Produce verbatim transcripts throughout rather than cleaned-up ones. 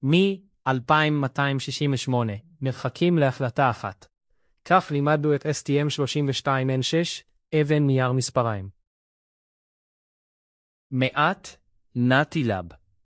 מ-אלפיים מאתיים שישים ושמונה, מרחקים להחלטה אחת. כך לימדנו את אס טי אם שלושים ושתיים אן שש, אבן נייר מספריים. מעט נאטי לב.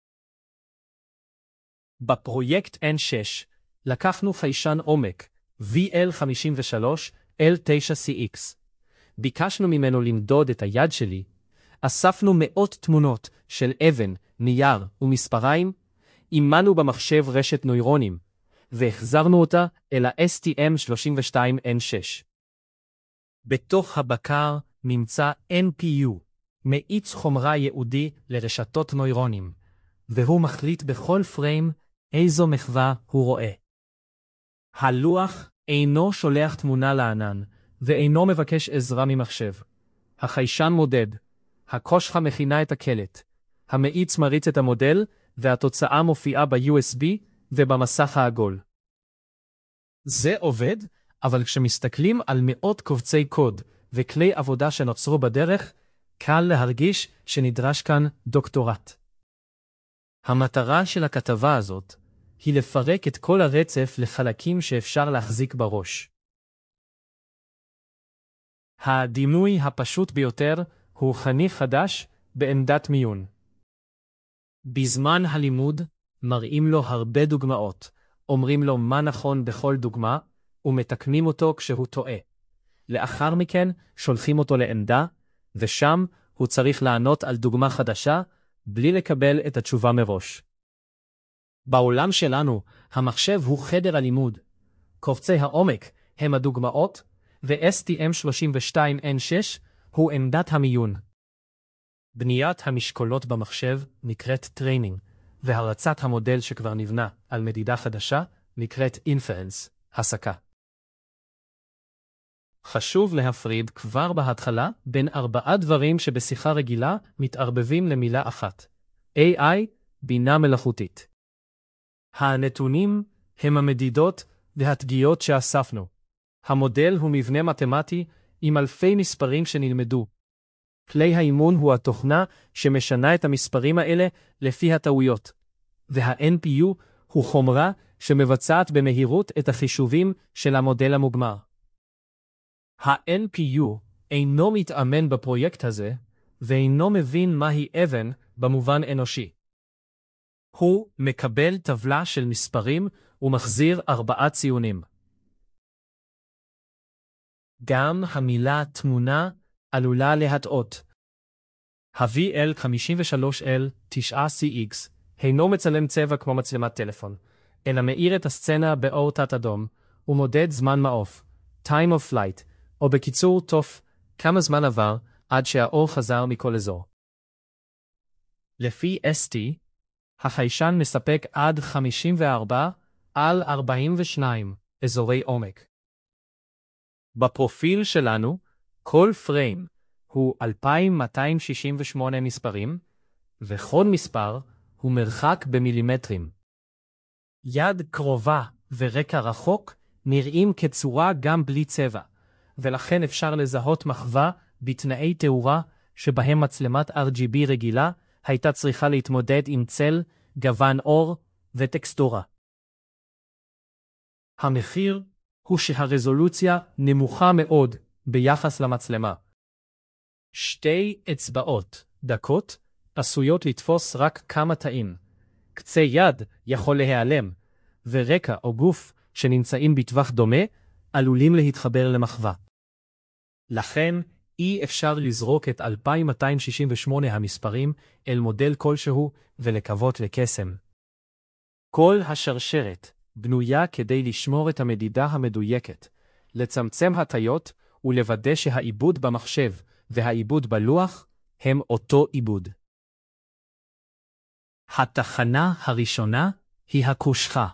בפרויקט אן שש לקחנו חיישן עומק וי אל חמישים ושלוש אל תשע סי אקס. ביקשנו ממנו למדוד את היד שלי, אספנו מאות תמונות של אבן, נייר ומספריים, אימנו במחשב רשת נוירונים, והחזרנו אותה אל ה-אס טי אם שלושים ושתיים אן שש. בתוך הבקר נמצא אן פי יו, מאיץ חומרה ייעודי לרשתות נוירונים, והוא מחליט בכל פריים איזו מחווה הוא רואה. הלוח אינו שולח תמונה לענן, ואינו מבקש עזרה ממחשב. החיישן מודד, הקושחה מכינה את הקלט, המאיץ מריץ את המודל, והתוצאה מופיעה ב-יו אס בי ובמסך העגול. זה עובד, אבל כשמסתכלים על מאות קובצי קוד וכלי עבודה שנוצרו בדרך, קל להרגיש שנדרש כאן דוקטורט. המטרה של הכתבה הזאת היא לפרק את כל הרצף לחלקים שאפשר להחזיק בראש. הדימוי הפשוט ביותר הוא חניך חדש בעמדת מיון. בזמן הלימוד מראים לו הרבה דוגמאות, אומרים לו מה נכון בכל דוגמה, ומתקנים אותו כשהוא טועה. לאחר מכן שולחים אותו לעמדה, ושם הוא צריך לענות על דוגמה חדשה, בלי לקבל את התשובה מראש. בעולם שלנו, המחשב הוא חדר הלימוד. קובצי העומק הם הדוגמאות, ו-אס טי אם שלושים ושתיים אן שש הוא עמדת המיון. בניית המשקולות במחשב נקראת טריינינג, והרצת המודל שכבר נבנה על מדידה חדשה נקראת אינפרנס, הסקה. חשוב להפריד כבר בהתחלה בין ארבעה דברים שבשיחה רגילה מתערבבים למילה אחת. איי איי, בינה מלאכותית. הנתונים הם המדידות והתגיעות שאספנו. המודל הוא מבנה מתמטי עם אלפי מספרים שנלמדו. כלי האימון הוא התוכנה שמשנה את המספרים האלה לפי הטעויות. וה-אן פי יו הוא חומרה שמבצעת במהירות את החישובים של המודל המוגמר. ה-אן פי יו אינו מתאמן בפרויקט הזה, ואינו מבין מהי אבן במובן אנושי. הוא מקבל טבלה של מספרים ומחזיר ארבעה ציונים. גם המילה תמונה עלולה להטעות. ה-וי אל חמישים ושלוש אל תשע סי אקס אינו מצלם צבע כמו מצלמת טלפון, אלא מאיר את הסצנה באור תת אדום, ומודד זמן מעוף, time of flight, או בקיצור תוף, כמה זמן עבר עד שהאור חזר מכל אזור. לפי אס טי, החיישן מספק עד חמישים וארבע על ארבעים ושתיים אזורי עומק. בפרופיל שלנו, כל פריים הוא אלפיים מאתיים שישים ושמונה מספרים, וכל מספר הוא מרחק במילימטרים. יד קרובה ורקע רחוק נראים כצורה גם בלי צבע, ולכן אפשר לזהות מחווה בתנאי תאורה שבהם מצלמת אר ג'י בי רגילה הייתה צריכה להתמודד עם צל, גוון אור וטקסטורה. המחיר הוא שהרזולוציה נמוכה מאוד ביחס למצלמה. שתי אצבעות דקות עשויות לתפוס רק כמה תאים. קצה יד יכול להיעלם, ורקע או גוף שנמצאים בטווח דומה עלולים להתחבר למחווה. לכן אי אפשר לזרוק את אלפיים מאתיים שישים ושמונה המספרים אל מודל כלשהו ולקוות לקסם. כל השרשרת בנויה כדי לשמור את המדידה המדויקת, לצמצם הטיות ולוודא שהעיבוד במחשב והעיבוד בלוח הם אותו עיבוד. התחנה הראשונה היא הקושחה.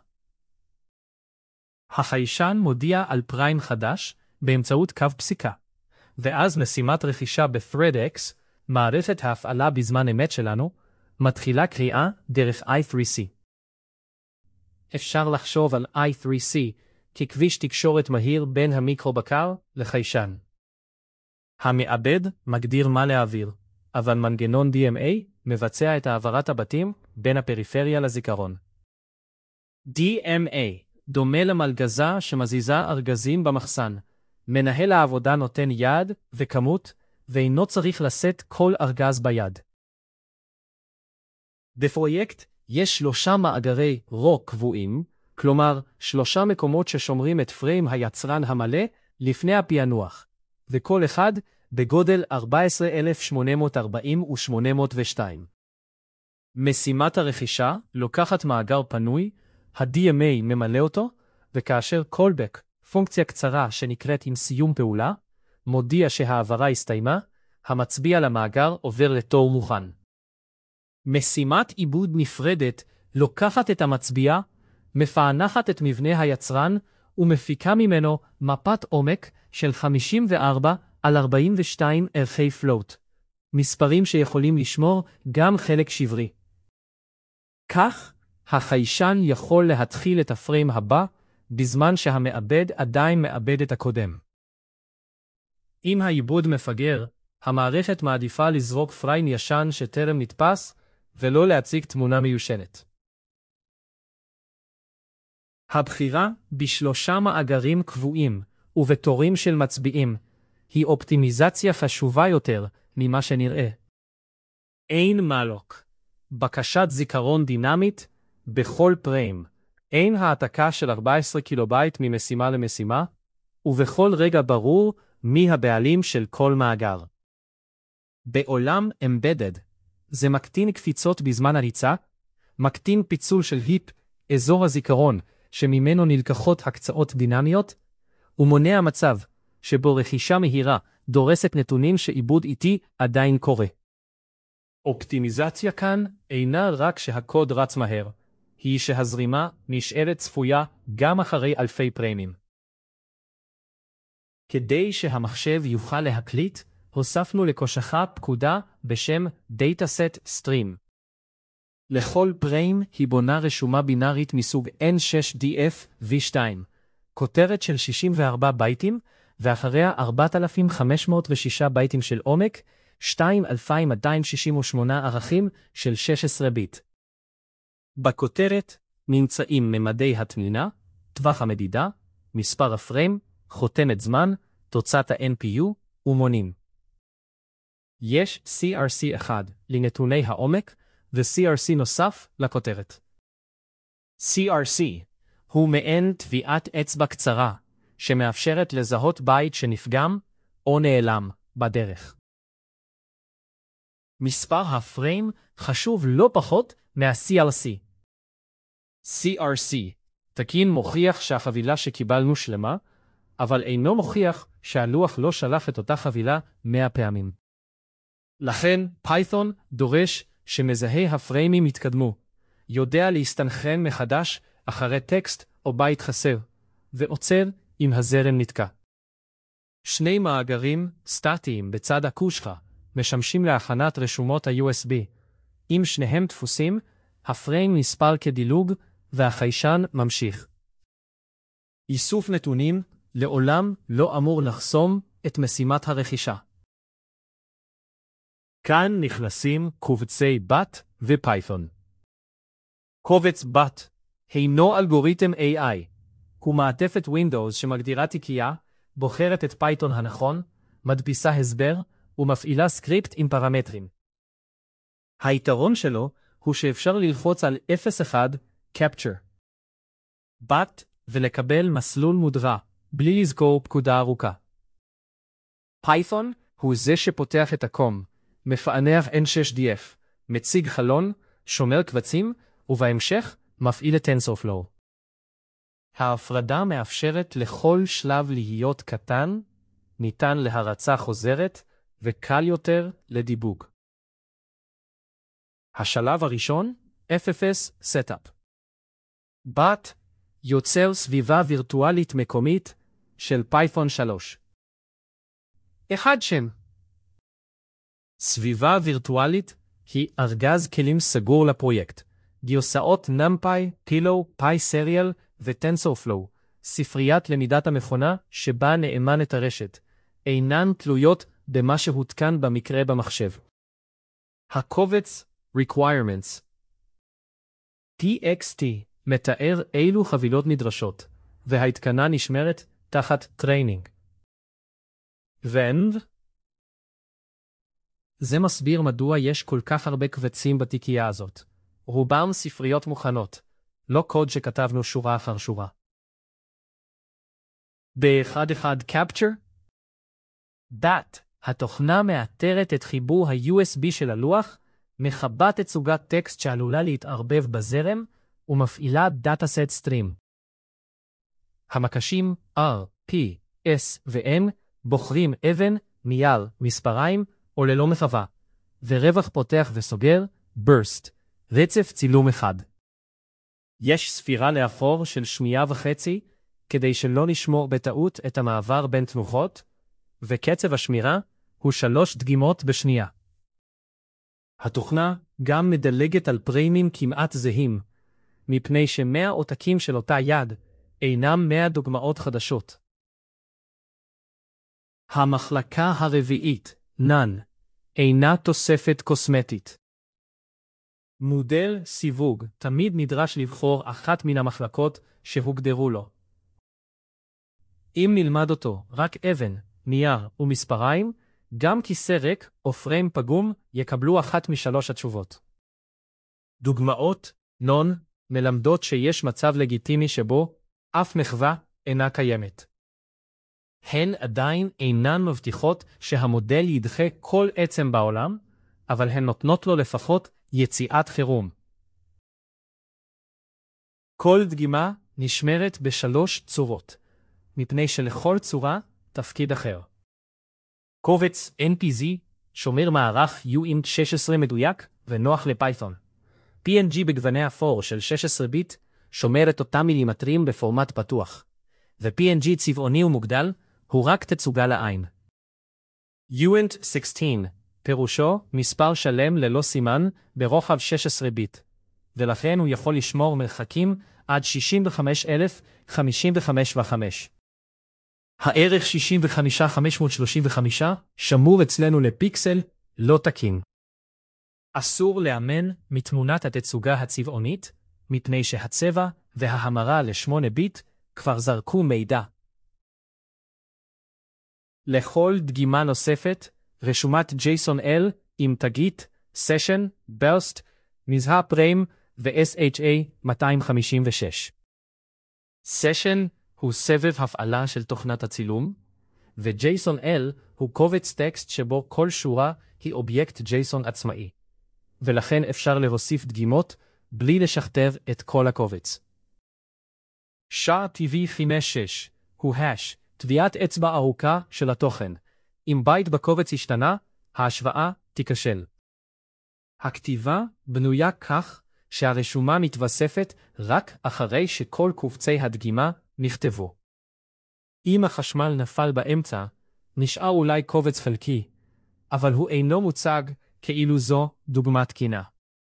החיישן מודיע על פריים חדש באמצעות קו פסיקה, ואז משימת רכישה ב-ThreadX, מערכת ההפעלה בזמן אמת שלנו, מתחילה קריאה דרך איי תרי סי. אפשר לחשוב על איי תרי סי ככביש תקשורת מהיר בין המיקרובקר לחיישן. המעבד מגדיר מה להעביר, אבל מנגנון די אם איי מבצע את העברת הבתים בין הפריפריה לזיכרון. די אם איי דומה למלגזה שמזיזה ארגזים במחסן. מנהל העבודה נותן יד וכמות, ואינו צריך לשאת כל ארגז ביד. בפרויקט יש שלושה מאגרי רו קבועים, כלומר שלושה מקומות ששומרים את פריים היצרן המלא לפני הפענוח, וכל אחד בגודל ארבעה עשר אלף שמונה מאות ארבעים ושמונה מאות ושתיים. משימת הרכישה לוקחת מאגר פנוי, ה-די אם איי ממלא אותו, וכאשר callback, פונקציה קצרה שנקראת עם סיום פעולה, מודיע שהעברה הסתיימה, המצביע למאגר עובר לתור מוכן. משימת עיבוד נפרדת לוקחת את המצביע, מפענחת את מבנה היצרן ומפיקה ממנו מפת עומק של חמישים וארבע על ארבעים ושתיים ערכי פלוט, מספרים שיכולים לשמור גם חלק שברי. כך, החיישן יכול להתחיל את הפריים הבא, בזמן שהמעבד עדיין מעבד את הקודם. אם העיבוד מפגר, המערכת מעדיפה לזרוק פריים ישן שטרם נתפס, ולא להציג תמונה מיושנת. הבחירה בשלושה מאגרים קבועים ובתורים של מצביעים היא אופטימיזציה חשובה יותר ממה שנראה. אין מלוק. בקשת זיכרון דינמית בכל פריים. אין העתקה של ארבע עשרה קילובייט ממשימה למשימה, ובכל רגע ברור מי הבעלים של כל מאגר. בעולם אמבדד, זה מקטין קפיצות בזמן הריצה, מקטין פיצול של היפ, אזור הזיכרון, שממנו נלקחות הקצאות דינמיות, ומונע מצב שבו רכישה מהירה דורסת נתונים שעיבוד איטי עדיין קורה. אופטימיזציה כאן אינה רק שהקוד רץ מהר, היא שהזרימה נשארת צפויה גם אחרי אלפי פריימים. כדי שהמחשב יוכל להקליט, הוספנו לקושחה פקודה בשם Dataset Stream. לכל פריים היא בונה רשומה בינארית מסוג אן שש די אף וי שתיים, כותרת של שישים וארבעה בייטים, ואחריה ארבעת אלפים חמש מאות ושישה בייטים של עומק, שני אלפים מאתיים שישים ושמונה ערכים של שש עשרה ביט. בכותרת נמצאים ממדי התמונה, טווח המדידה, מספר הפריים, חותמת זמן, תוצאת ה-אן פי יו ומונים. יש סי אר סי אחד לנתוני העומק ו-סי אר סי נוסף לכותרת. סי אר סי הוא מעין טביעת אצבע קצרה שמאפשרת לזהות בית שנפגם או נעלם בדרך. מספר הפריים חשוב לא פחות מה-סי אר סי. סי אר סי תקין מוכיח שהחבילה שקיבלנו שלמה, אבל אינו מוכיח שהלוח לא שלח את אותה חבילה מאה פעמים. לכן, פייתון דורש שמזהי הפריימים יתקדמו, יודע להסתנכרן מחדש אחרי טקסט או בית חסר, ועוצר אם הזרם נתקע. שני מאגרים סטטיים בצד הקושחה משמשים להכנת רשומות ה-יו אס בי. אם שניהם דפוסים, הפריים נספר כדילוג והחיישן ממשיך. איסוף נתונים לעולם לא אמור לחסום את משימת הרכישה. כאן נכנסים קובצי בת ופייתון. קובץ בת הינו אלגוריתם איי איי. הוא מעטפת Windows שמגדירה תיקייה, בוחרת את פייתון הנכון, מדפיסה הסבר ומפעילה סקריפט עם פרמטרים. היתרון שלו הוא שאפשר ללחוץ על אפס אחת Capture בת ולקבל מסלול מודרה, בלי לזכור פקודה ארוכה. פייתון הוא זה שפותח את הקום, מפענח אן שש די אף, מציג חלון, שומר קבצים, ובהמשך מפעיל את TensorFlow. ההפרדה מאפשרת לכל שלב להיות קטן, ניתן להרצה חוזרת, וקל יותר לדיבוג. השלב הראשון, אף אף אס Setup. בת יוצר סביבה וירטואלית מקומית של פייתון שלוש. אחד שם. סביבה וירטואלית היא ארגז כלים סגור לפרויקט. גרסאות NumPy, Pillow, PySerial ו-TensorFlow, ספריית למידת המכונה שבה נאמן את הרשת, אינן תלויות במה שהותקן במקרה במחשב. הקובץ Requirements טי אקס טי מתאר אילו חבילות נדרשות, וההתקנה נשמרת תחת טריינינג. ונד? זה מסביר מדוע יש כל כך הרבה קבצים בתיקייה הזאת. רובם ספריות מוכנות, לא קוד שכתבנו שורה אחר שורה. ב-אחד נקודה אחת Capture? דאט, התוכנה מאתרת את חיבור ה-יו אס בי של הלוח, מחבת תצוגת טקסט שעלולה להתערבב בזרם, ומפעילה דאטאסט סטרים. המקשים R, P, S ו-N בוחרים אבן, נייר, מספריים או ללא מחווה, ורווח פותח וסוגר, burst, רצף צילום אחד. יש ספירה לאחור של שנייה וחצי, כדי שלא נשמור בטעות את המעבר בין תנוחות, וקצב השמירה הוא שלוש דגימות בשנייה. התוכנה גם מדלגת על פריימים כמעט זהים, מפני שמאה עותקים של אותה יד אינם מאה דוגמאות חדשות. המחלקה הרביעית, none, אינה תוספת קוסמטית. מודל סיווג תמיד נדרש לבחור אחת מן המחלקות שהוגדרו לו. אם נלמד אותו רק אבן, נייר ומספריים, גם כיסא ריק או פריים פגום יקבלו אחת משלוש התשובות. דוגמאות, none, מלמדות שיש מצב לגיטימי שבו אף מחווה אינה קיימת. הן עדיין אינן מבטיחות שהמודל ידחה כל עצם בעולם, אבל הן נותנות לו לפחות יציאת חירום. כל דגימה נשמרת בשלוש צורות, מפני שלכל צורה תפקיד אחר. קובץ אן פי זי שומר מערך יו אינט שש עשרה מדויק ונוח לפייתון. פי אן ג'י בגווני אפור של שש עשרה ביט שומר את אותם מילימטרים בפורמט פתוח, ו-פי אן ג'י צבעוני ומוגדל הוא רק תצוגה לעין. יו אינט שש עשרה פירושו מספר שלם ללא סימן ברוחב שש עשרה ביט, ולכן הוא יכול לשמור מרחקים עד שישים וחמישה אלף חמישים וחמש וחמש. הערך שישים וחמישה אלף חמש מאות שלושים וחמש שמור אצלנו לפיקסל לא תקין. אסור לאמן מתמונת התצוגה הצבעונית, מפני שהצבע וההמרה ל-שמונה ביט כבר זרקו מידע. לכל דגימה נוספת, רשומת ג'ייסון-L עם תגית, סשן, ברסט, מזהה פריים ו-אס אייץ' איי מאתיים חמישים ושש. סשן הוא סבב הפעלה של תוכנת הצילום, ו-ג'ייסון-L הוא קובץ טקסט שבו כל שורה היא אובייקט ג'ייסון עצמאי, ולכן אפשר להוסיף דגימות בלי לשכתב את כל הקובץ. שע טי וי חמש שש הוא hash, טביעת אצבע ארוכה של התוכן. אם בייט בקובץ השתנה, ההשוואה תיכשל. הכתיבה בנויה כך שהרשומה מתווספת רק אחרי שכל קובצי הדגימה נכתבו. אם החשמל נפל באמצע, נשאר אולי קובץ חלקי, אבל הוא אינו מוצג כאילו זו דוגמה תקינה.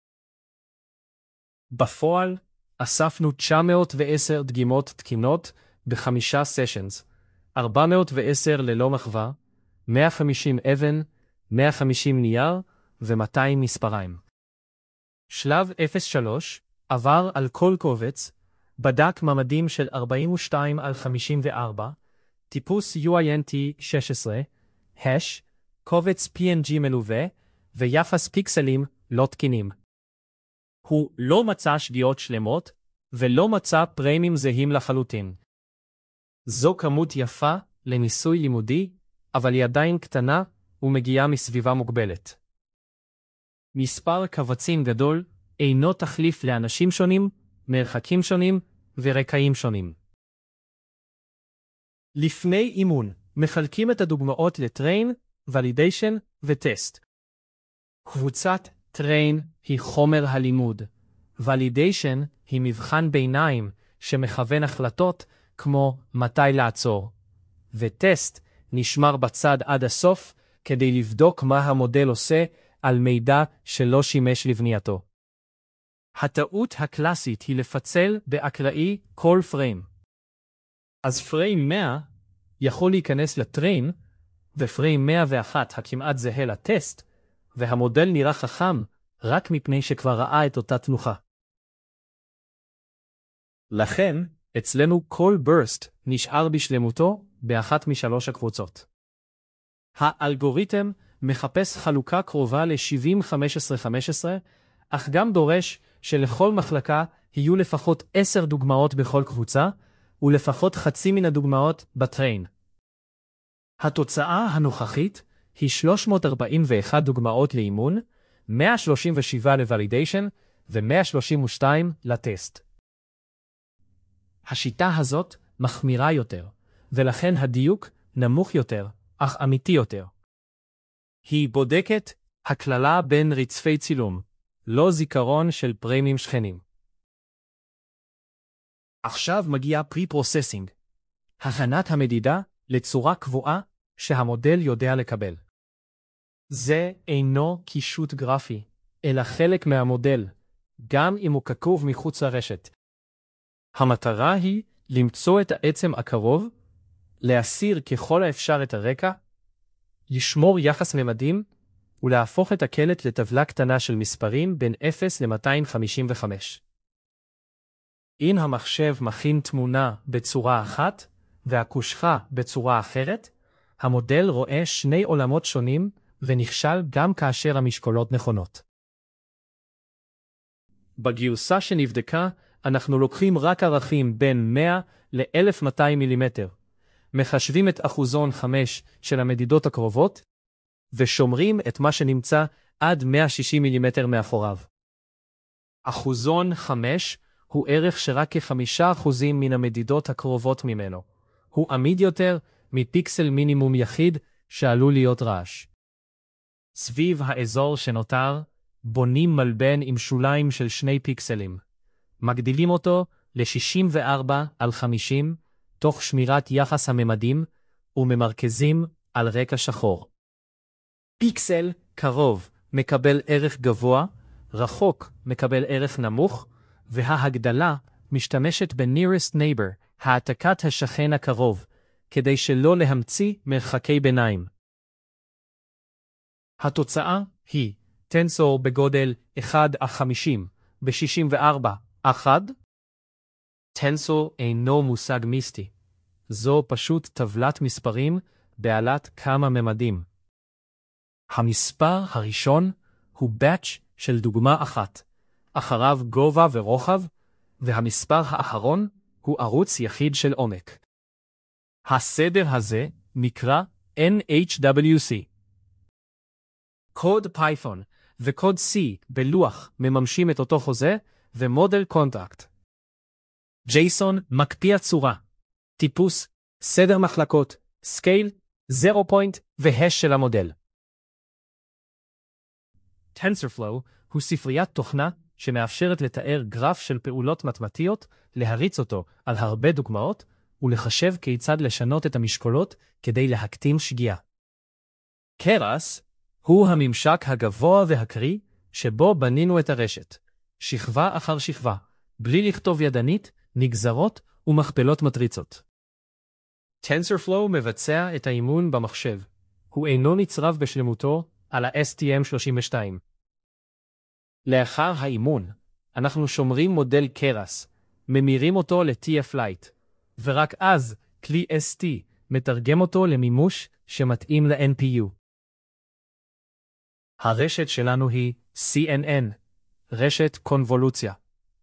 בפועל, אספנו תשע מאות ועשר דגימות תקינות בחמישה סשנס, ארבע מאות ועשר ללא מחווה, מאה וחמישים אבן, מאה וחמישים נייר ו-מאתיים מספריים. שלב אפס שלוש עבר על כל קובץ, בדק ממדים של ארבעים ושתיים על חמישים וארבע, טיפוס יו איי אן טי שש עשרה, hash, קובץ פי אן ג'י מלווה ויחס פיקסלים לא תקינים. הוא לא מצא שגיאות שלמות ולא מצא פריימים זהים לחלוטין. זו כמות יפה לניסוי לימודי, אבל היא עדיין קטנה ומגיעה מסביבה מוגבלת. מספר קבצים גדול אינו תחליף לאנשים שונים, מרחקים שונים ורקעים שונים. לפני אימון, מחלקים את הדוגמאות לטריין, ולידיישן וטסט. קבוצת טריין היא חומר הלימוד. ולידיישן היא מבחן ביניים שמכוון החלטות כמו מתי לעצור. וטסט נשמר בצד עד הסוף כדי לבדוק מה המודל עושה על מידע שלא שימש לבנייתו. הטעות הקלאסית היא לפצל באקראי כל פריים. אז פריים מאה יכול להיכנס לטריין, ופריים מאה ואחת הכמעט זהה לטסט, והמודל נראה חכם רק מפני שכבר ראה את אותה תנוחה. לכן, אצלנו כל burst נשאר בשלמותו באחת משלוש הקבוצות. האלגוריתם מחפש חלוקה קרובה ל-שבעים חמש עשרה חמש עשרה, אך גם דורש שלכל מחלקה יהיו לפחות עשר דוגמאות בכל קבוצה, ולפחות חצי מן הדוגמאות בטריין. התוצאה הנוכחית היא שלוש מאות ארבעים ואחת דוגמאות לאימון, מאה שלושים ושבע לוולידיישן ו-מאה שלושים ושתיים לטסט. השיטה הזאת מחמירה יותר, ולכן הדיוק נמוך יותר, אך אמיתי יותר. היא בודקת הכללה בין רצפי צילום, לא זיכרון של פריימים שכנים. עכשיו מגיע פרי-פרוססינג, הכנת המדידה לצורה קבועה שהמודל יודע לקבל. זה אינו קישוט גרפי, אלא חלק מהמודל, גם אם הוא כתוב מחוץ לרשת. המטרה היא למצוא את העצם הקרוב, להסיר ככל האפשר את הרקע, לשמור יחס ממדים, ולהפוך את הקלט לטבלה קטנה של מספרים בין אפס ל-מאתיים חמישים וחמש. אם המחשב מכין תמונה בצורה אחת, והקושחה בצורה אחרת, המודל רואה שני עולמות שונים, ונכשל גם כאשר המשקולות נכונות. בגרסה שנבדקה, אנחנו לוקחים רק ערכים בין מאה ל-אלף ומאתיים מילימטר, מחשבים את אחוזון חמש של המדידות הקרובות, ושומרים את מה שנמצא עד מאה ושישים מילימטר מאחוריו. אחוזון חמש הוא ערך שרק כ-חמישה אחוזים מן המדידות הקרובות ממנו. הוא עמיד יותר מפיקסל מינימום יחיד שעלול להיות רעש. סביב האזור שנותר, בונים מלבן עם שוליים של שני פיקסלים. מגדילים אותו ל-שישים וארבע על חמישים, תוך שמירת יחס הממדים, וממרכזים על רקע שחור. פיקסל קרוב מקבל ערך גבוה, רחוק מקבל ערך נמוך, וההגדלה משתמשת ב-nearest neighbor, העתקת השכן הקרוב, כדי שלא להמציא מרחקי ביניים. התוצאה היא טנסור בגודל אחד על חמישים ב-שישים וארבע אחד. טנסור אינו מושג מיסטי. זו פשוט טבלת מספרים בעלת כמה ממדים. המספר הראשון הוא batch של דוגמה אחת, אחריו גובה ורוחב, והמספר האחרון הוא ערוץ יחיד של עומק. הסדר הזה נקרא אן אייץ' דאבליו סי. קוד פייתון וקוד C בלוח מממשים את אותו חוזה ומודל קונטרקט. ג'ייסון מקפיא צורה, טיפוס, סדר מחלקות, סקייל, זרו פוינט והש של המודל. TensorFlow הוא ספריית תוכנה שמאפשרת לתאר גרף של פעולות מתמטיות, להריץ אותו על הרבה דוגמאות, ולחשב כיצד לשנות את המשקולות כדי להקטין שגיאה. קרס הוא הממשק הגבוה והקריא שבו בנינו את הרשת, שכבה אחר שכבה, בלי לכתוב ידנית, נגזרות ומכפלות מטריצות. TensorFlow מבצע את האימון במחשב. הוא אינו נצרב בשלמותו על ה-אס טי אם שלושים ושתיים. לאחר האימון, אנחנו שומרים מודל קרס, ממירים אותו ל-טי אף לייט, ורק אז כלי אס טי מתרגם אותו למימוש שמתאים ל-אן פי יו. הרשת שלנו היא סי אן אן, רשת קונבולוציה.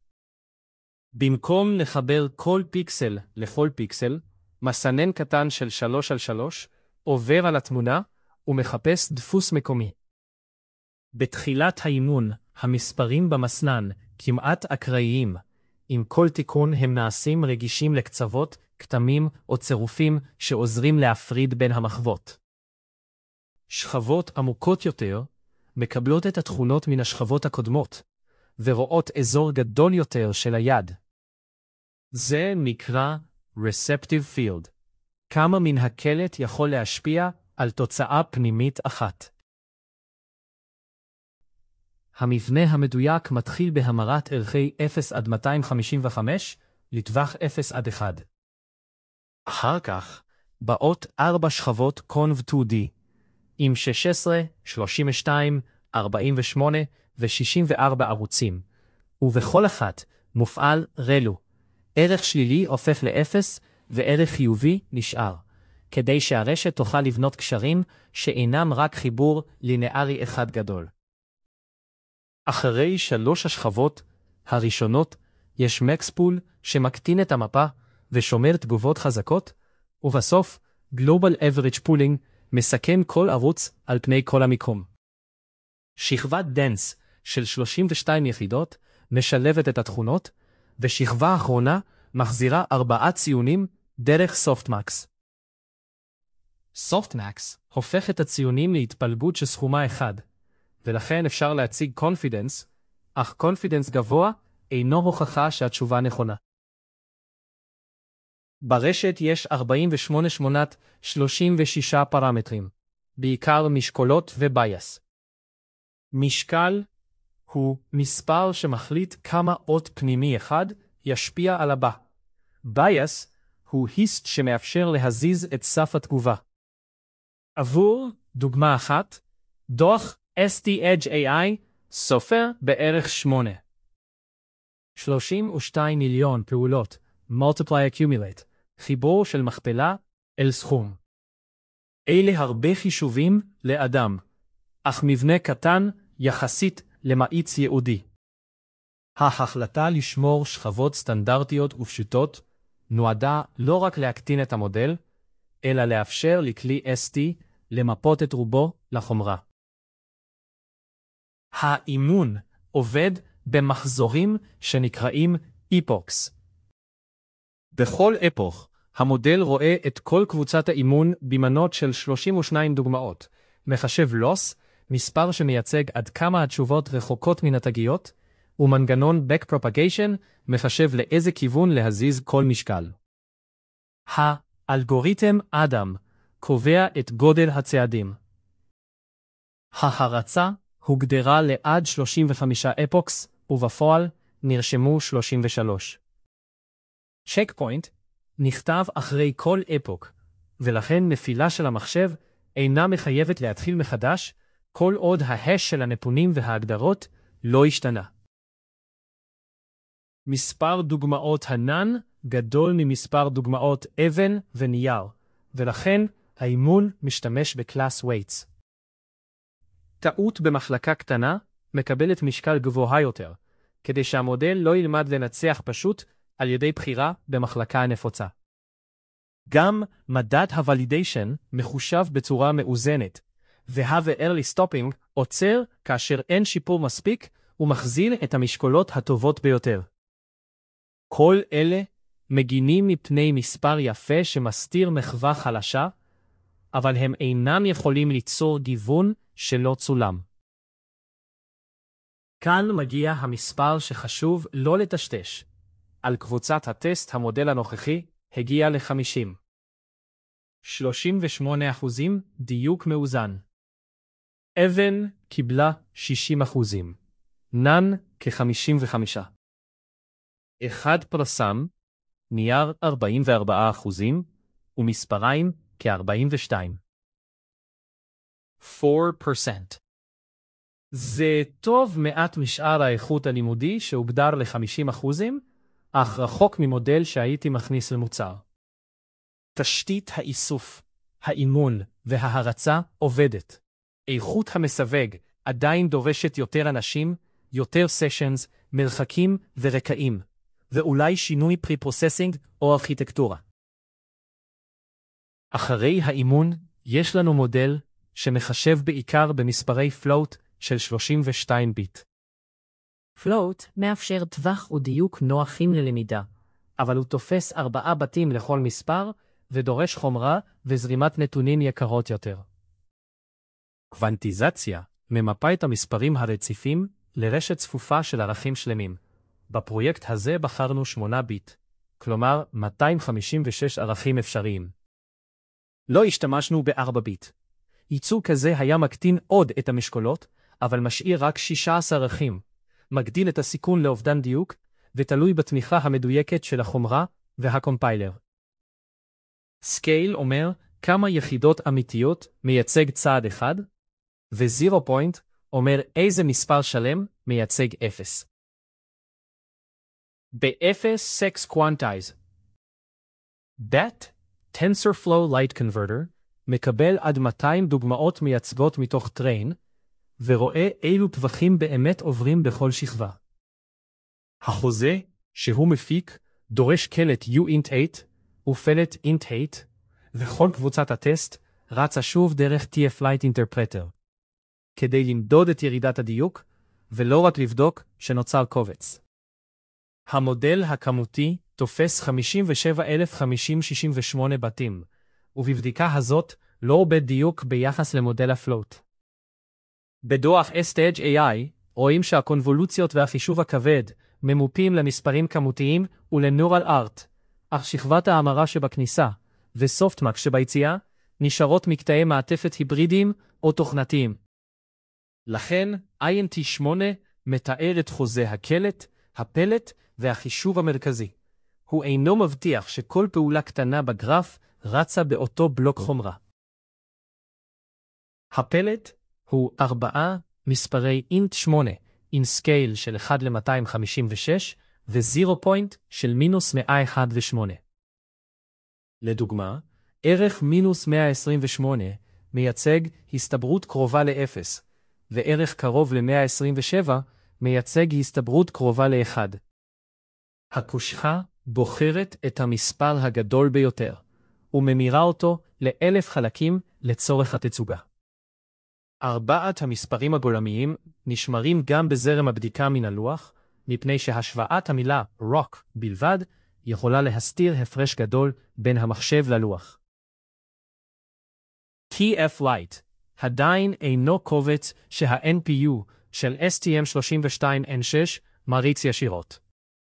במקום לחבר כל פיקסל לכל פיקסל, מסנן קטן של שלוש על שלוש עובר על התמונה ומחפש דפוס מקומי. בתחילת האימון, המספרים במסנן כמעט אקראיים. עם כל תיקון הם נעשים רגישים לקצוות, כתמים או צירופים שעוזרים להפריד בין המחוות. שכבות עמוקות יותר מקבלות את התכונות מן השכבות הקודמות, ורואות אזור גדול יותר של היד. זה נקרא Receptive Field. כמה מן הקלט יכול להשפיע על תוצאה פנימית אחת. המבנה המדויק מתחיל בהמרת ערכי אפס עד מאתיים חמישים וחמש לטווח אפס עד אחד. אחר כך באות ארבע שכבות קונב טו די, עם שש עשרה, שלושים ושתיים, ארבעים ושמונה ו-שישים וארבע ערוצים, ובכל אחת מופעל רלו, ערך שלילי הופך לאפס וערך חיובי נשאר, כדי שהרשת תוכל לבנות קשרים שאינם רק חיבור לינארי אחד גדול. אחרי שלוש השכבות הראשונות יש מקספול שמקטין את המפה ושומר תגובות חזקות, ובסוף Global Average Pooling מסכם כל ערוץ על פני כל המיקום. שכבת דנס של שלושים ושתיים יחידות משלבת את התכונות, ושכבה האחרונה מחזירה ארבעה ציונים דרך סופטמקס. סופטמקס הופך את הציונים להתפלגות שסכומה אחד, ולכן אפשר להציג קונפידנס, אך קונפידנס גבוה אינו הוכחה שהתשובה נכונה. ברשת יש ארבעים ושמונה שמונת שלושים ושישה פרמטרים, בעיקר משקולות ובייס. משקל הוא מספר שמחליט כמה אות פנימי אחד ישפיע על הבא. בייס הוא היסט שמאפשר להזיז את סף התגובה. עבור דוגמה אחת, דוח אס טי Edge איי איי סופר בערך שמונה. שלושים ושתיים מיליון פעולות, multiply accumulate, חיבור של מכפלה אל סכום. אלה הרבה חישובים לאדם, אך מבנה קטן יחסית למאיץ ייעודי. ההחלטה לשמור שכבות סטנדרטיות ופשוטות נועדה לא רק להקטין את המודל, אלא לאפשר לכלי אס טי למפות את רובו לחומרה. האימון עובד במחזורים שנקראים איפוקס. בכל אפוך, המודל רואה את כל קבוצת האימון במנות של שלושים ושתיים דוגמאות, מחשב לוס, מספר שמייצג עד כמה התשובות רחוקות מן התגיות, ומנגנון Backpropagation מחשב לאיזה כיוון להזיז כל משקל. האלגוריתם אדם קובע את גודל הצעדים. ההרצה הוגדרה לעד שלושים וחמישה אפוקס, ובפועל נרשמו שלושים ושלוש. צ'ק פוינט נכתב אחרי כל אפוק, ולכן נפילה של המחשב אינה מחייבת להתחיל מחדש, כל עוד ההש של הנתונים וההגדרות לא השתנה. מספר דוגמאות הנן גדול ממספר דוגמאות אבן ונייר, ולכן האימון משתמש בקלאס ווייטס. טעות במחלקה קטנה מקבלת משקל גבוה יותר, כדי שהמודל לא ילמד לנצח פשוט על ידי בחירה במחלקה הנפוצה. גם מדד הוולידיישן מחושב בצורה מאוזנת, וה-early stopping עוצר כאשר אין שיפור מספיק ומחזיר את המשקולות הטובות ביותר. כל אלה מגינים מפני מספר יפה שמסתיר מחווה חלשה, אבל הם אינם יכולים ליצור גיוון שלא צולם. כאן מגיע המספר שחשוב לא לטשטש. על קבוצת הטסט המודל הנוכחי הגיע ל-חמישים. שלושים ושמונה אחוזים דיוק מאוזן. אבן קיבלה שישים אחוזים. נן כ-חמישים וחמישה. אחד פרסם, נייר ארבעים וארבעה אחוזים, ומספריים כ-ארבעים ושתיים. ארבעה אחוז. זה טוב מעט משאר האיכות הלימודי שהוגדר ל-חמישים אחוזים, אך רחוק ממודל שהייתי מכניס למוצר. תשתית האיסוף, האימון וההרצה עובדת. איכות המסווג עדיין דורשת יותר אנשים, יותר סשנס, מרחקים ורקעים, ואולי שינוי פרי-פרוססינג או ארכיטקטורה. אחרי האימון יש לנו מודל שמחשב בעיקר במספרי פלוט של שלושים ושתיים ביט. פלוט מאפשר טווח ודיוק נוחים ללמידה, אבל הוא תופס ארבעה בתים לכל מספר ודורש חומרה וזרימת נתונים יקרות יותר. קוונטיזציה ממפה את המספרים הרציפים לרשת צפופה של ערכים שלמים. בפרויקט הזה בחרנו שמונה ביט, כלומר מאתיים חמישים ושש ערכים אפשריים. לא השתמשנו ב-ארבע ביט. ייצוג כזה היה מקטין עוד את המשקולות, אבל משאיר רק שישה עשר ערכים, מגדיל את הסיכון לאובדן דיוק, ותלוי בתמיכה המדויקת של החומרה והקומפיילר. סקייל אומר כמה יחידות אמיתיות מייצג צעד אחד, ו-זירו פוינט אומר איזה מספר שלם מייצג אפס. ב-אפס sex quantize. Dat, TensorFlow Light Converter, מקבל עד מאתיים דוגמאות מייצגות מתוך train, ורואה אילו טווחים באמת עוברים בכל שכבה. החוזה, שהוא מפיק, דורש קלט uint שמונה ופלט int שמונה, וכל קבוצת הטסט רצה שוב דרך tf-lite interpreter, כדי למדוד את ירידת הדיוק, ולא רק לבדוק שנוצר קובץ. המודל הכמותי תופס חמישים ושבעה אלף חמש מאות שישים ושמונה בתים, ובבדיקה הזאת לא עובד דיוק ביחס למודל הפלוט. בדוח אסטאג' איי איי רואים שהקונבולוציות והחישוב הכבד ממופים למספרים כמותיים ולנורל ארט, אך שכבת ההמרה שבכניסה וסופטמקס שביציאה נשארות מקטעי מעטפת היברידיים או תוכנתיים. לכן איי אן טי שמונה מתאר את חוזה הקלט, הפלט והחישוב המרכזי. הוא אינו מבטיח שכל פעולה קטנה בגרף רצה באותו בלוק חומרה. הפלט הוא ארבעה מספרי אינט שמונה, in scale של אחד ל-מאתיים חמישים ושש ו-zero point של מינוס מאה אחת ושמונה. לדוגמה, ערך מינוס מאה עשרים ושמונה מייצג הסתברות קרובה ל-אפס, וערך קרוב ל-מאה עשרים ושבע מייצג הסתברות קרובה ל-אחד. הקושחה בוחרת את המספר הגדול ביותר, וממירה אותו לאלף חלקים לצורך התצוגה. ארבעת המספרים הגולמיים נשמרים גם בזרם הבדיקה מן הלוח, מפני שהשוואת המילה rock בלבד יכולה להסתיר הפרש גדול בין המחשב ללוח. tf-lite עדיין אינו קובץ שה-אן פי יו של אס טי אם שלושים ושתיים אן שש מריץ ישירות.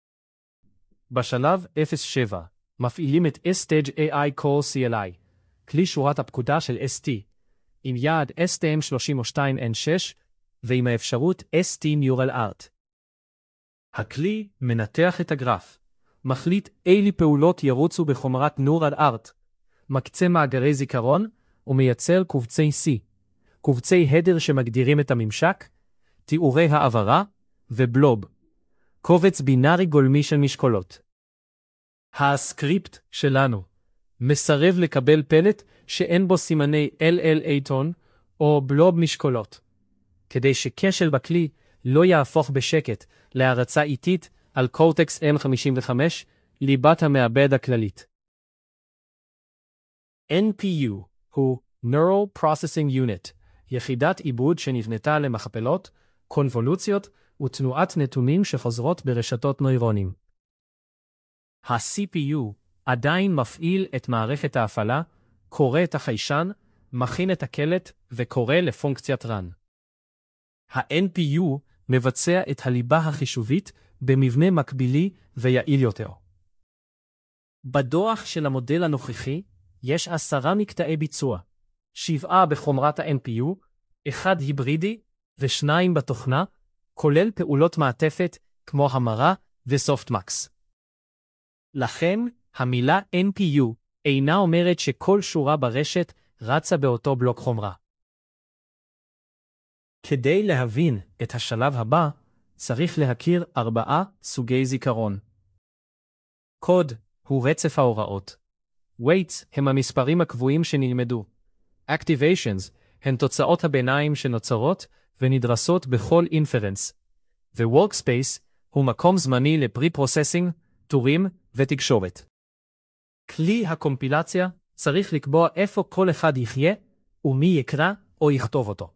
בשלב אפס שבע מפעילים את אסטאג' איי איי Call סי אל איי, כלי שורת הפקודה של אס טי, עם יעד אס טי אם שלושים ושתיים אן שש ועם האפשרות אס טי Neural Art. הכלי מנתח את הגרף, מחליט אילו פעולות ירוצו בחומרת Neural Art, מקצה מאגרי זיכרון ומייצר קובצי C, קובצי הדר שמגדירים את הממשק, תיאורי העברה ובלוב, קובץ בינארי גולמי של משקולות. הסקריפט שלנו מסרב לקבל פלט שאין בו סימני אל אל אייטון או בלוב משקולות, כדי שכשל בכלי לא יהפוך בשקט להרצה איטית על קורטקס אם חמישים וחמש, ליבת המעבד הכללית. אן פי יו הוא Neural Processing Unit, יחידת עיבוד שנבנתה למכפלות, קונבולוציות ותנועת נתונים שחוזרות ברשתות נוירונים. ה-סי פי יו עדיין מפעיל את מערכת ההפעלה, קורא את החיישן, מכין את הקלט וקורא לפונקציית run. ה-אן פי יו מבצע את הליבה החישובית במבנה מקבילי ויעיל יותר. בדוח של המודל הנוכחי יש עשרה מקטעי ביצוע, שבעה בחומרת ה-אן פי יו, אחד היברידי ושניים בתוכנה, כולל פעולות מעטפת כמו המרה וסופטמקס. לכן, המילה אן פי יו אינה אומרת שכל שורה ברשת רצה באותו בלוק חומרה. כדי להבין את השלב הבא, צריך להכיר ארבעה סוגי זיכרון. קוד הוא רצף ההוראות. weights הם המספרים הקבועים שנלמדו. activations הן תוצאות הביניים שנוצרות ונדרסות בכל inference. ו-workspace הוא מקום זמני לפרי-פרוססינג, טורים ותקשורת. כלי הקומפילציה צריך לקבוע איפה כל אחד יחיה ומי יקרא או יכתוב אותו.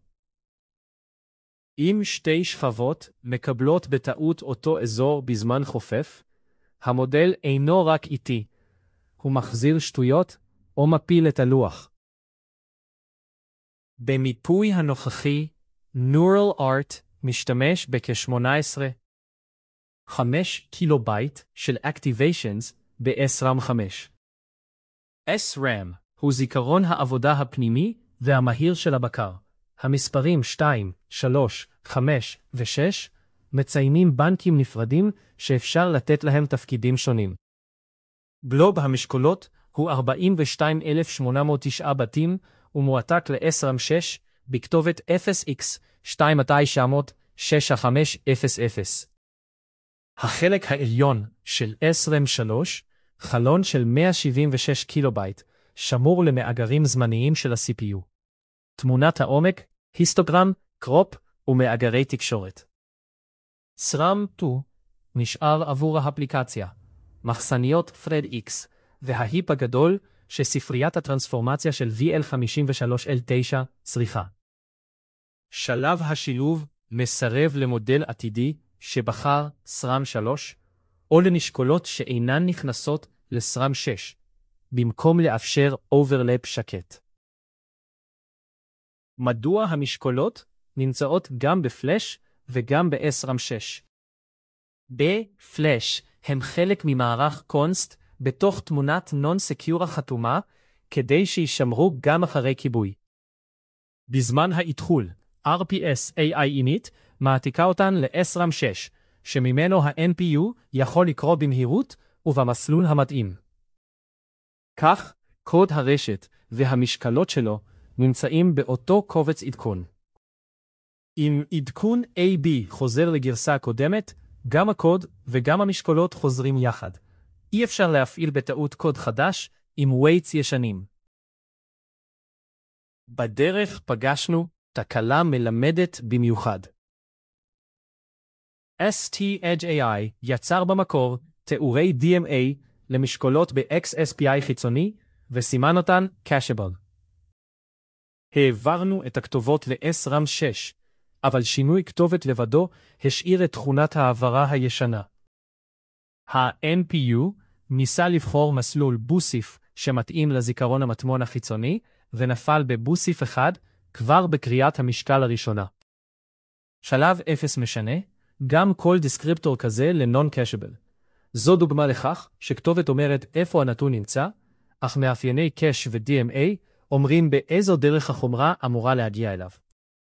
אם שתי שכבות מקבלות בטעות אותו אזור בזמן חופף, המודל אינו רק איטי, הוא מחזיר שטויות או מפיל את הלוח. במיפוי הנוכחי, Neural Art משתמש בכ-שמונה עשרה נקודה חמש קילובייט של Activations ב-אס רם חמש. אס רם הוא זיכרון העבודה הפנימי והמהיר של הבקר. המספרים שתיים, שלוש, חמש ו-שש מציינים בנקים נפרדים שאפשר לתת להם תפקידים שונים. בלוב המשקולות הוא ארבעים ושתיים אלף שמונה מאות ותשע בתים ומועתק ל-אס רם שש בכתובת אפס אקס שתיים תשע אפס אפס שש חמש אפס אפס. החלק העליון של אס רם שלוש, חלון של מאה שבעים ושש קילובייט, שמור למאגרים זמניים של ה-סי פי יו. תמונת העומק, היסטוגרם, קרופ ומאגרי תקשורת. אס רם שתיים נשאר עבור האפליקציה, מחסניות פרד איקס, וההיפ הגדול שספריית הטרנספורמציה של וי אל חמישים ושלוש אל תשע צריכה. שלב השילוב מסרב למודל עתידי שבחר אס רם שלוש, או למשקולות שאינן נכנסות ל-אס רם שש, במקום לאפשר אוברלאפ שקט. מדוע המשקולות נמצאות גם בפלאש וגם ב-אס רם שש? בפלאש הם חלק ממערך קונסט בתוך תמונת נון-סקיורה חתומה, כדי שישמרו גם אחרי כיבוי. בזמן האתחול, אר פי אס איי איי init מעתיקה אותן ל-אס רם שש, שממנו ה-אן פי יו יכול לקרוא במהירות ובמסלול המתאים. כך, קוד הרשת והמשקלות שלו נמצאים באותו קובץ עדכון. אם עדכון איי בי חוזר לגרסה הקודמת, גם הקוד וגם המשקולות חוזרים יחד. אי אפשר להפעיל בטעות קוד חדש עם weights ישנים. בדרך פגשנו תקלה מלמדת במיוחד. אס טי Edge איי איי יצר במקור תיאורי די אם איי למשקולות ב-אקס אס פי איי חיצוני וסימן אותן cacheable. העברנו את הכתובות ל-אס רם שש, אבל שינוי כתובת לבדו השאיר את תכונת העברה הישנה. ה-אן פי יו ניסה לבחור מסלול בוסיף שמתאים לזיכרון המטמון החיצוני, ונפל בבוסיף אחד כבר בקריאת המשקל הראשונה. שלב אפס משנה, גם כל דיסקריפטור כזה ל-non-cacheable. זו דוגמה לכך שכתובת אומרת איפה הנתון נמצא, אך מאפייני קאש ו-די אם איי אומרים באיזו דרך החומרה אמורה להגיע אליו.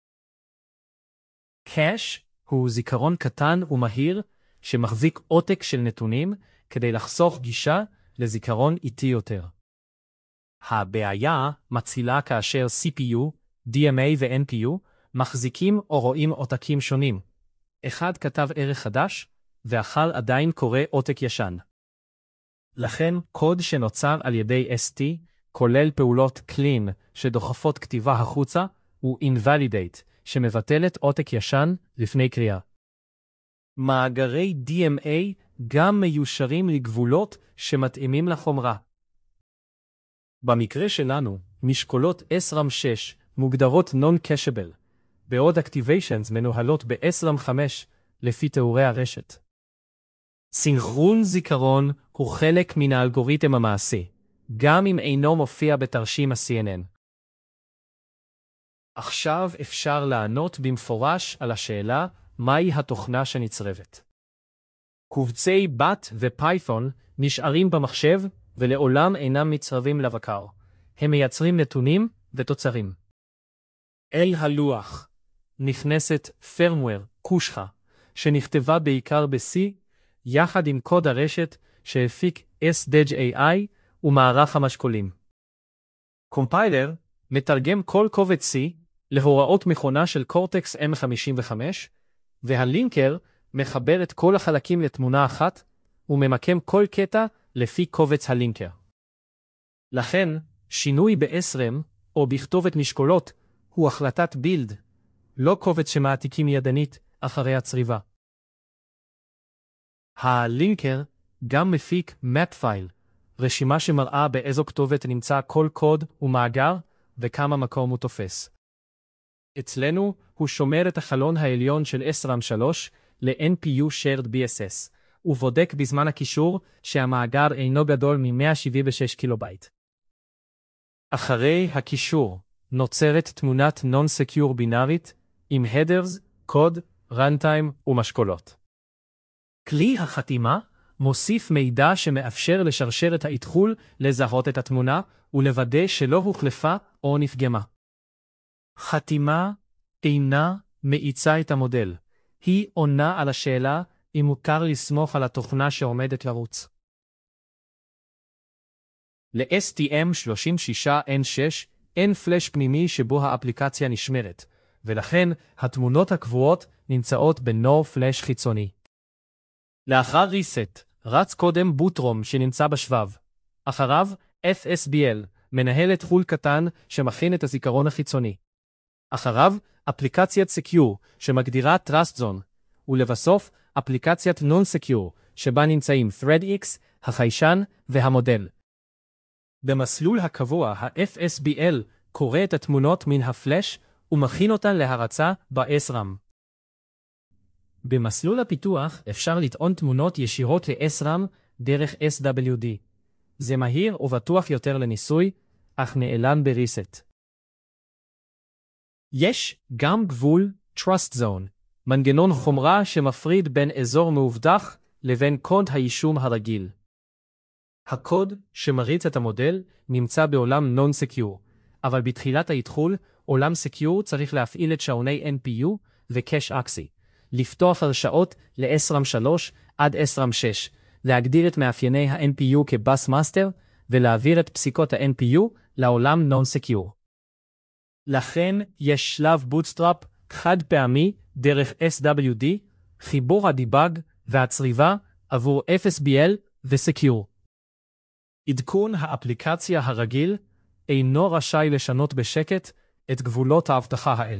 קאש הוא זיכרון קטן ומהיר שמחזיק עותק של נתונים כדי לחסוך גישה לזיכרון איטי יותר. הבעיה מצילה כאשר סי פי יו, די אם איי ו-אן פי יו מחזיקים או רואים עותקים שונים. אחד כתב ערך חדש, ואחר עדיין קורא עותק ישן. לכן, קוד שנוצר על ידי אס טי, כולל פעולות clean שדוחפות כתיבה החוצה, הוא invalidate, שמבטלת עותק ישן לפני קריאה. מאגרי די אם איי גם מיושרים לגבולות שמתאימים לחומרה. במקרה שלנו, משקולות אס רם שש מוגדרות non-cacheable, בעוד activations מנוהלות ב-אס רם חמש לפי תיאורי הרשת. סינכרון זיכרון הוא חלק מן האלגוריתם המעשי, גם אם אינו מופיע בתרשים ה-סי אן אן. עכשיו אפשר לענות במפורש על השאלה מהי התוכנה שנצרבת. קובצי בת ופייתון נשארים במחשב ולעולם אינם מצרבים לבקר. הם מייצרים נתונים ותוצרים. אל הלוח נכנסת firmware, קושחה, שנכתבה בעיקר ב-C, יחד עם קוד הרשת שהפיק אס די אג' איי איי ומערך המשקולים. קומפיילר מתרגם כל קובץ C להוראות מכונה של קורטקס אם חמישים וחמש, והלינקר מחבר את כל החלקים לתמונה אחת וממקם כל קטע לפי קובץ הלינקר. לכן, שינוי ב-אס רם או בכתובת משקולות הוא החלטת בילד, לא קובץ שמעתיקים ידנית אחרי הצריבה. הלינקר גם מפיק map file, רשימה שמראה באיזו כתובת נמצא כל קוד ומאגר וכמה מקום הוא תופס. אצלנו הוא שומר את החלון העליון של אס רם שלוש ל-אן פי יו shared בי אס אס, ובודק בזמן הקישור שהמאגר אינו גדול מ-מאה שבעים ושש קילובייט. אחרי הקישור נוצרת תמונת non-secure בינארית עם headers, קוד, runtime ומשקולות. כלי החתימה מוסיף מידע שמאפשר לשרשר את האתחול, לזהות את התמונה ולוודא שלא הוחלפה או נפגמה. חתימה אינה מאיצה את המודל. היא עונה על השאלה אם מותר לסמוך על התוכנה שעומדת לרוץ. ל-אס טי אם שלושים ושש אן שש אין פלאש פנימי שבו האפליקציה נשמרת, ולכן התמונות הקבועות נמצאות בנור פלאש חיצוני. לאחר reset, רץ קודם בוטרום שנמצא בשבב. אחריו, אף אס בי אל, מנהלת חול קטן שמכין את הזיכרון החיצוני. אחריו, אפליקציית Secure שמגדירה Trust Zone, ולבסוף, אפליקציית Non-Secure שבה נמצאים ThreadX, החיישן והמודל. במסלול הקבוע, ה-אף אס בי אל קורא את התמונות מן הפלאש ומכין אותן להרצה ב-אס רם. במסלול הפיתוח אפשר לטעון תמונות ישירות ל-אס רם דרך אס דאבליו די. זה מהיר ובטוח יותר לניסוי, אך נעלם בריסט. יש גם גבול Trust Zone, מנגנון חומרה שמפריד בין אזור מאובטח לבין קוד היישום הרגיל. הקוד שמריץ את המודל נמצא בעולם Non-Secure, אבל בתחילת ההתחול, עולם Secure צריך להפעיל את שעוני אן פי יו ו-Cache אקסי, לפתוח הרשאות ל-אס רם שלוש עד אס רם שש, להגדיר את מאפייני ה-אן פי יו כבאס מאסטר, ולהעביר את פסיקות ה-אן פי יו לעולם Non-Secure. לכן יש שלב בוטסטראפ חד פעמי דרך אס דאבליו די, חיבור הדיבאג והצריבה עבור אף אס בי אל ו-Secure. עדכון האפליקציה הרגיל אינו רשאי לשנות בשקט את גבולות האבטחה האלה.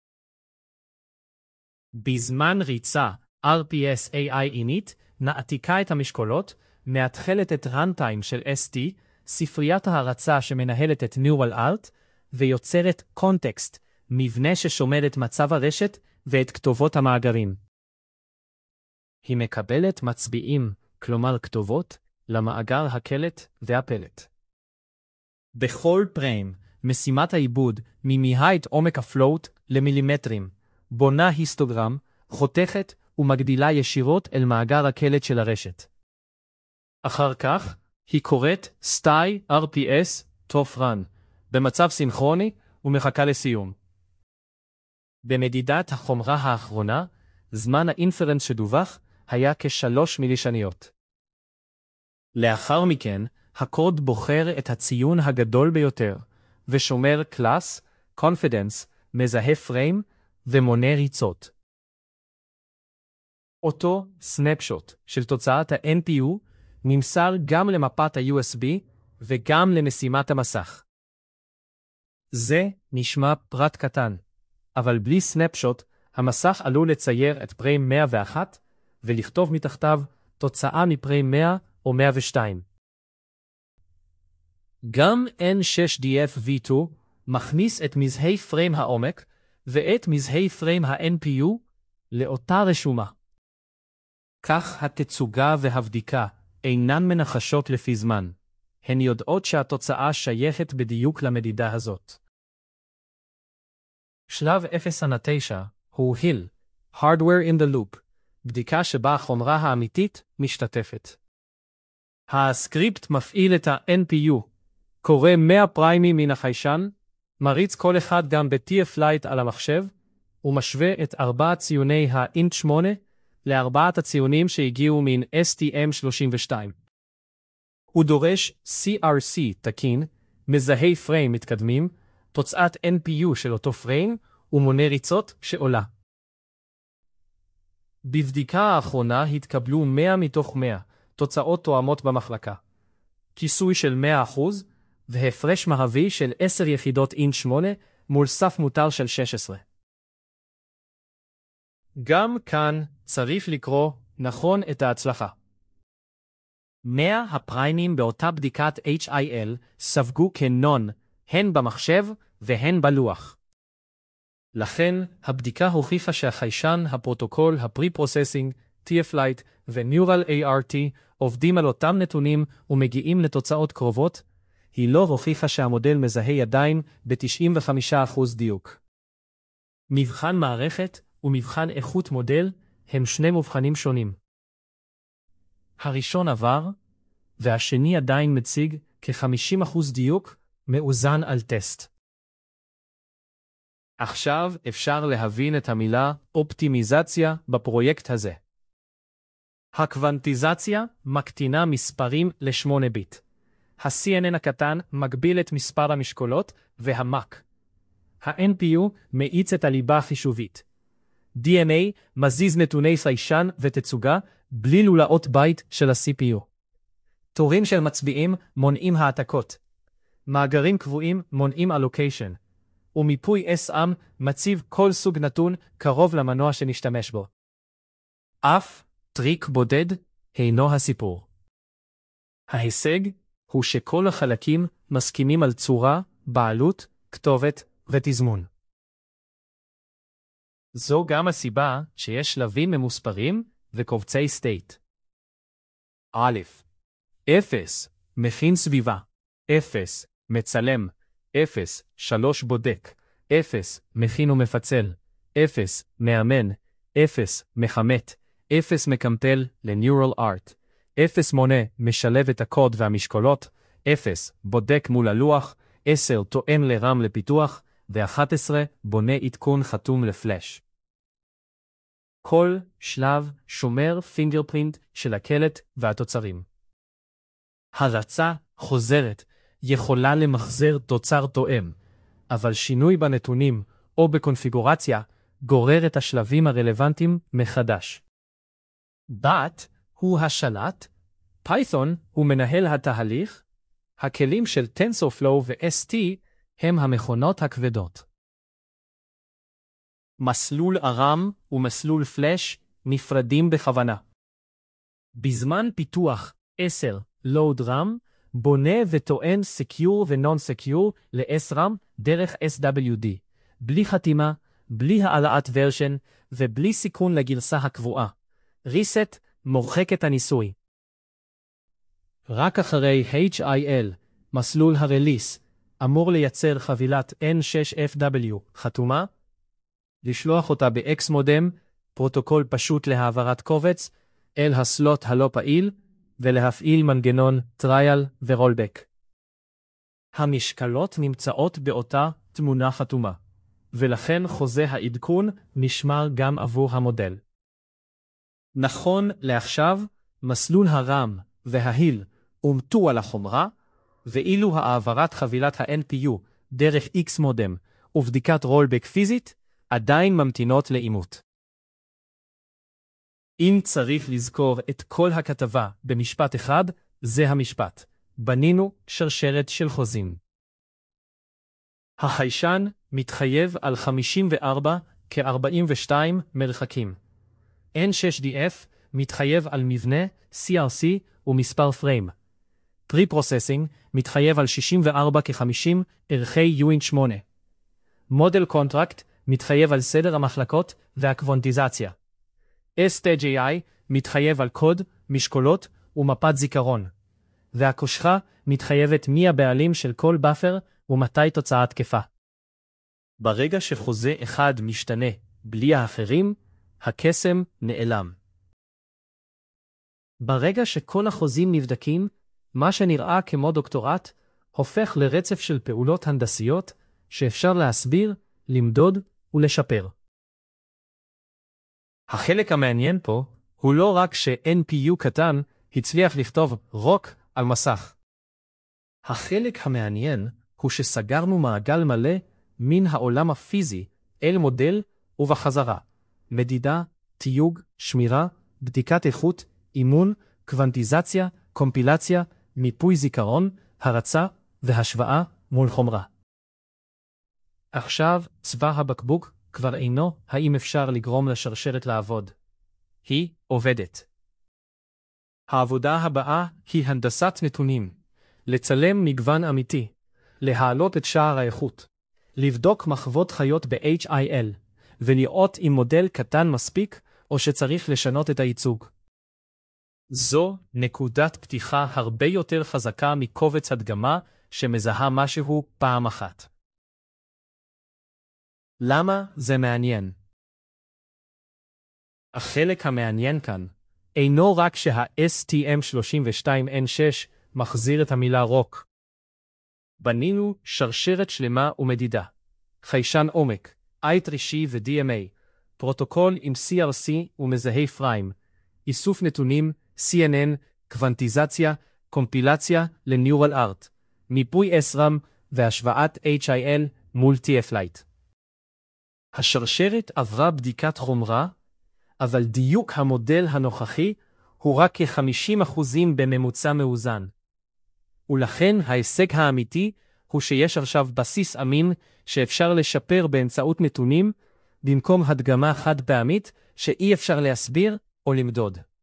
בזמן ריצה, אר פי אס איי איי init נעתיקה את המשקולות, מאתחלת את runtime של אס טי, ספריית ההרצה שמנהלת את Neural Alt, ויוצרת קונטקסט, מבנה ששומר את מצב הרשת ואת כתובות המאגרים. היא מקבלת מצביעים, כלומר כתובות, למאגר הקלט והפלט. בכל פריים, משימת העיבוד מימיהה את עומק הפלוט למילימטרים, בונה היסטוגרם, חותכת ומגדילה ישירות אל מאגר הקלט של הרשת. אחר כך, היא קוראת סטאי אר פי אס top run, במצב סינכרוני ומחכה לסיום. במדידת החומרה האחרונה, זמן האינפרנס שדווח היה כשלוש מילישניות. לאחר מכן, הקוד בוחר את הציון הגדול ביותר, ושומר קלאס, confidence, מזהה פריים, ומונה ריצות. אותו סנפשוט של תוצאת ה-אן פי יו נמסר גם למפת ה-יו אס בי וגם למשימת המסך. זה נשמע פרט קטן, אבל בלי סנפשוט, המסך עלול לצייר את פריים מאה ואחת ולכתוב מתחתיו תוצאה מפריים מאה או מאה ושתיים. גם אן שש די אף וי טו מכניס את מזהי פריים העומק ואת מזהי פריים ה-אן פי יו לאותה רשומה. כך התצוגה והבדיקה אינן מנחשות לפי זמן. הן יודעות שהתוצאה שייכת בדיוק למדידה הזאת. שלב אפס עד תשע הוא היל, Hardware in the Loop, בדיקה שבה החומרה האמיתית משתתפת. הסקריפט מפעיל את ה-אן פי יו, קורא מאה פריימים מן החיישן, מריץ כל אחד גם ב-טי אף לייט על המחשב, ומשווה את ארבעת ציוני ה-אינט שמונה לארבעת הציונים שהגיעו מן אס טי אם שלושים ושתיים. הוא דורש סי אר סי תקין, מזהי פריים מתקדמים, תוצאת אן פי יו של אותו פריים, ומונה ריצות שעולה. בבדיקה האחרונה התקבלו מאה מתוך מאה, תוצאות תואמות במחלקה. כיסוי של מאה אחוז, והפרש מהווי של עשר יחידות אינט שמונה מול סף מותר של שש עשרה. גם כאן צריך לקרוא נכון את ההצלחה. מאה הפריימים באותה בדיקת אייץ' איי אל סווגו כנון, הן במחשב והן בלוח. לכן, הבדיקה הוכיחה שהחיישן, הפרוטוקול, הפרי-פרוססינג, טי אף לייט ו-Neural איי אר טי עובדים על אותם נתונים ומגיעים לתוצאות קרובות, היא לא הוכיחה שהמודל מזהה עדיין ב-תשעים וחמישה אחוז דיוק. מבחן מערכת ומבחן איכות מודל הם שני מבחנים שונים. הראשון עבר, והשני עדיין מציג כ-חמישים אחוז דיוק מאוזן על טסט. עכשיו אפשר להבין את המילה אופטימיזציה בפרויקט הזה. הקוונטיזציה מקטינה מספרים ל-שמונה ביט. ה-סי אן אן הקטן מגביל את מספר המשקולות וה-מאק. ה-אן פי יו מאיץ את הליבה החישובית. די אן איי מזיז נתוני חיישן ותצוגה בלי לולאות בית של ה-סי פי יו. תורים של מצביעים מונעים העתקות. מאגרים קבועים מונעים אלוקיישן. ומיפוי אס אם מציב כל סוג נתון קרוב למנוע שנשתמש בו. אף טריק בודד אינו הסיפור. ההישג הוא שכל החלקים מסכימים על צורה, בעלות, כתובת ותזמון. זו גם הסיבה שיש שלבים ממוספרים וקובצי סטייט. א', אפס, מכין סביבה, אפס, מצלם, אפס, שלוש בודק, אפס, מכין ומפצל, אפס, מאמן, אפס, מחמת, אפס מקמפל ל-Neural Art, אפס מונה משלב את הקוד והמשקולות, אפס, בודק מול הלוח, עשר, תואם לרם לפיתוח, ו-אחת עשרה, בונה עדכון חתום לפלאש. כל שלב שומר פינגרפרינט של הקלט והתוצרים. הרצה חוזרת יכולה למחזר תוצר תואם, אבל שינוי בנתונים או בקונפיגורציה גורר את השלבים הרלוונטיים מחדש. דאט הוא השלט, פייתון הוא מנהל התהליך, הכלים של TensorFlow ו-אס טי הם המכונות הכבדות. מסלול ארם ומסלול פלאש נפרדים בכוונה. בזמן פיתוח עשר Load RAM בונה וטוען Secure ו-Non-Secure ל-אס רם דרך אס דאבליו די, בלי חתימה, בלי העלאת ורשן ובלי סיכון לגרסה הקבועה. Reset מורחק את הניסוי. רק אחרי אייץ' איי אל, מסלול הרליס, אמור לייצר חבילת אן שש אף דאבליו חתומה, לשלוח אותה ב-X מודם, פרוטוקול פשוט להעברת קובץ, אל הסלוט הלא פעיל, ולהפעיל מנגנון טרייל ורולבק. המשקלות נמצאות באותה תמונה חתומה, ולכן חוזה העדכון נשמר גם עבור המודל. נכון לעכשיו, מסלול הרם וההיל אומתו על החומרה, ואילו העברת חבילת ה-אן פי יו דרך X מודם ובדיקת רולבק פיזית עדיין ממתינות לאימות. אם צריך לזכור את כל הכתבה במשפט אחד, זה המשפט. בנינו שרשרת של חוזים. החיישן מתחייב על חמישים וארבע כ-ארבעים ושתיים מרחקים. אן שש די אף מתחייב על מבנה, סי אר סי ומספר פריים. Pre-Processing מתחייב על שישים וארבע כ-חמישים ערכי יו אינץ' שמונה. Model Contract מתחייב על סדר המחלקות והקוונטיזציה. אס טי ג'יי איי מתחייב על קוד, משקולות ומפת זיכרון. והקושחה מתחייבת מי הבעלים של כל באפר ומתי תוצאה תקפה. ברגע שחוזה אחד משתנה בלי האחרים, הקסם נעלם. ברגע שכל החוזים נבדקים, מה שנראה כמו דוקטורט הופך לרצף של פעולות הנדסיות שאפשר להסביר, למדוד ולשפר. החלק המעניין פה הוא לא רק ש-אן פי יו קטן הצליח לכתוב רוק על מסך. החלק המעניין הוא שסגרנו מעגל מלא מן העולם הפיזי אל מודל ובחזרה. מדידה, תיוג, שמירה, בדיקת איכות, אימון, קוונטיזציה, קומפילציה, מיפוי זיכרון, הרצה והשוואה מול חומרה. עכשיו צבא הבקבוק כבר אינו האם אפשר לגרום לשרשרת לעבוד. היא עובדת. העבודה הבאה היא הנדסת נתונים, לצלם מגוון אמיתי, להעלות את שער האיכות, לבדוק מחוות חיות ב-אייץ' איי אל, ולראות אם מודל קטן מספיק או שצריך לשנות את הייצוג. זו נקודת פתיחה הרבה יותר חזקה מקובץ הדגמה שמזהה משהו פעם אחת. למה זה מעניין? החלק המעניין כאן אינו רק שה-אס טי אם שלושים ושתיים אן שש מחזיר את המילה רוק. בנינו שרשרת שלמה ומדידה, חיישן עומק, איי טרי ו-די אם איי, פרוטוקול עם סי אר סי ומזהי פריים, איסוף נתונים, סי אן אן, קוונטיזציה, קומפילציה ל-Neural Art, מיפוי אס רם והשוואת אייץ' איי אל מול טי אף לייט. השרשרת עברה בדיקת חומרה, אבל דיוק המודל הנוכחי הוא רק כ-חמישים אחוזים בממוצע מאוזן. ולכן ההישג האמיתי הוא שיש עכשיו בסיס אמין שאפשר לשפר באמצעות נתונים, במקום הדגמה חד פעמית שאי אפשר להסביר או למדוד.